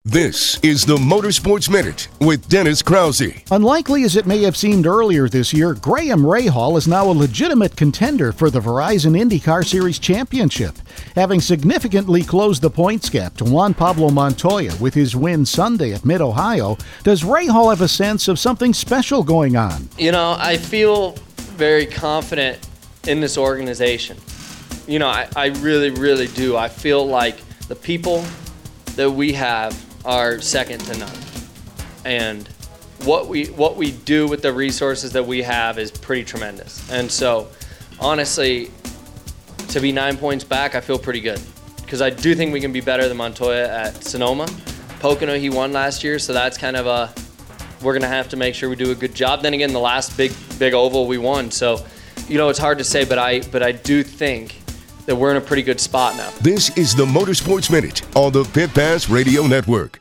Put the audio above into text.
This is the Motorsports Minute with Dennis Krause. Unlikely as it may have seemed earlier this year, Graham Rahal is now a legitimate contender for the Verizon IndyCar Series Championship, having significantly closed the points gap to Juan Pablo Montoya with his win Sunday at Mid-Ohio. Does Rahal have a sense of something special going on? You know, I feel very confident in this organization. You know, I really, really do. I feel like the people that we have are second to none. And what we do with the resources that we have is pretty tremendous. And so, honestly, to be 9 points back, I feel pretty good. Because I do think we can be better than Montoya at Sonoma. Pocono, he won last year, so that's kind of we're going to have to make sure we do a good job. Then again, the last big oval we won. So, you know, it's hard to say, but I do think that we're in a pretty good spot now. This is the Motorsports Minute on the Pit Pass Radio Network.